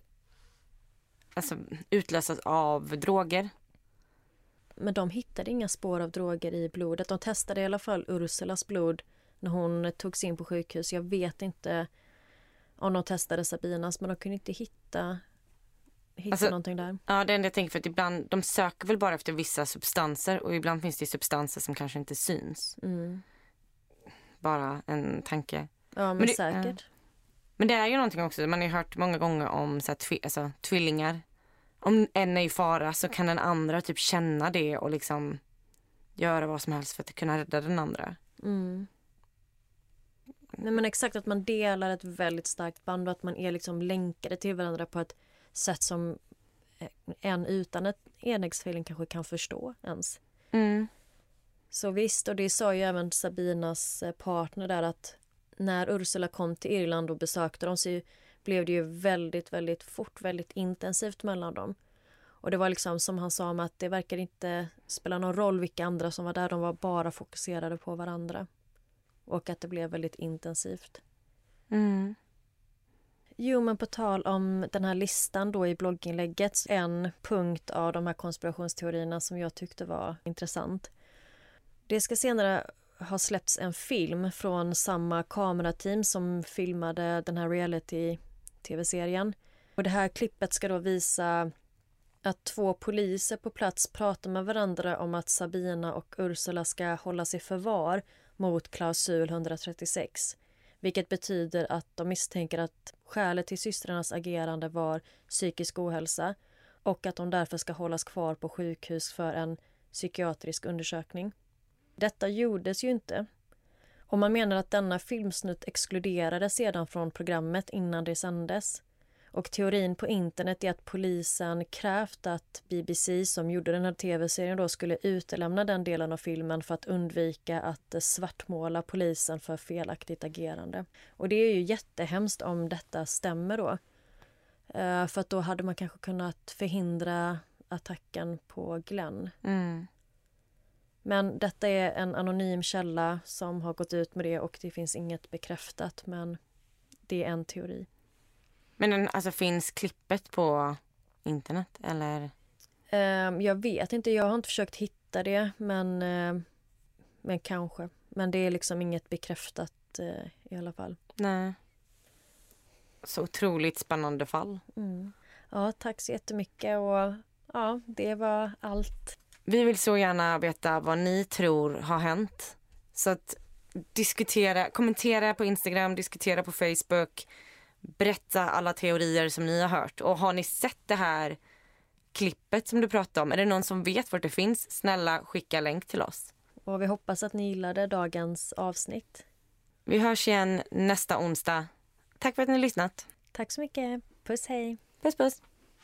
utlösas av droger. Men de hittade inga spår av droger i blodet. De testade i alla fall Ursulas blod när hon togs in på sjukhus. Jag vet inte om de testade Sabinas, men de kunde inte hitta någonting där. Ja, det är det jag tänker, för att ibland, de söker väl bara efter vissa substanser och ibland finns det substanser som kanske inte syns. Mm. Bara en tanke. Ja, men säkert. Men det är ju någonting också, man har ju hört många gånger om så här, tvillingar. Om en är i fara så kan den andra typ känna det och liksom göra vad som helst för att kunna rädda den andra. Mm. Nej, men exakt, att man delar ett väldigt starkt band och att man är liksom länkade till varandra på ett sätt som en utan ett enäggstvilling kanske kan förstå ens. Mm. Så visst, och det sa ju även Sabinas partner där att när Ursula kom till Irland och besökte dem så blev det ju väldigt, väldigt fort, väldigt intensivt mellan dem. Och det var liksom som han sa, med att det verkar inte spela någon roll vilka andra som var där, de var bara fokuserade på varandra. Och att det blev väldigt intensivt. Mm. Jo, men på tal om den här listan då i blogginlägget, en punkt av de här konspirationsteorierna som jag tyckte var intressant. Det ska senare ha släppts en film från samma kamerateam som filmade den här reality-tv-serien. Och det här klippet ska då visa att 2 poliser på plats pratar med varandra om att Sabina och Ursula ska hållas i förvar mot klausul 136. Vilket betyder att de misstänker att skälet till systrarnas agerande var psykisk ohälsa och att de därför ska hållas kvar på sjukhus för en psykiatrisk undersökning. Detta gjordes ju inte. Och man menar att denna filmsnutt exkluderades sedan från programmet innan det sändes. Och teorin på internet är att polisen krävt att BBC som gjorde den här tv-serien då skulle utelämna den delen av filmen för att undvika att svartmåla polisen för felaktigt agerande. Och det är ju jättehemskt om detta stämmer då. För att då hade man kanske kunnat förhindra attacken på Glenn. Mm. Men detta är en anonym källa som har gått ut med det och det finns inget bekräftat, men det är en teori. Men alltså, finns klippet på internet eller? Jag vet inte, jag har inte försökt hitta det, men kanske. Men det är liksom inget bekräftat i alla fall. Nej. Så otroligt spännande fall. Ja, tack så jättemycket och ja, det var allt. Vi vill så gärna veta vad ni tror har hänt. Så att kommentera på Instagram, diskutera på Facebook, berätta alla teorier som ni har hört. Och har ni sett det här klippet som du pratade om? Är det någon som vet vart det finns? Snälla skicka länk till oss. Och vi hoppas att ni gillade dagens avsnitt. Vi hörs igen nästa onsdag. Tack för att ni har lyssnat. Tack så mycket. Puss, hej. Puss, puss.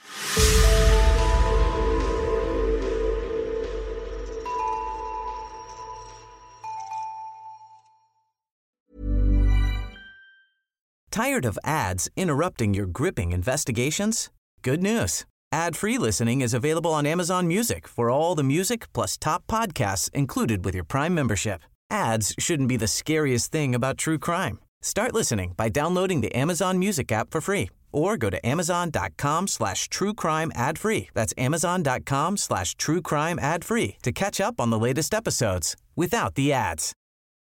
Tired of ads interrupting your gripping investigations? Good news. Ad-free listening is available on Amazon Music for all the music plus top podcasts included with your Prime membership. Ads shouldn't be the scariest thing about true crime. Start listening by downloading the Amazon Music app for free or go to amazon.com/truecrime ad-free. That's amazon.com/truecrime ad-free to catch up on the latest episodes without the ads.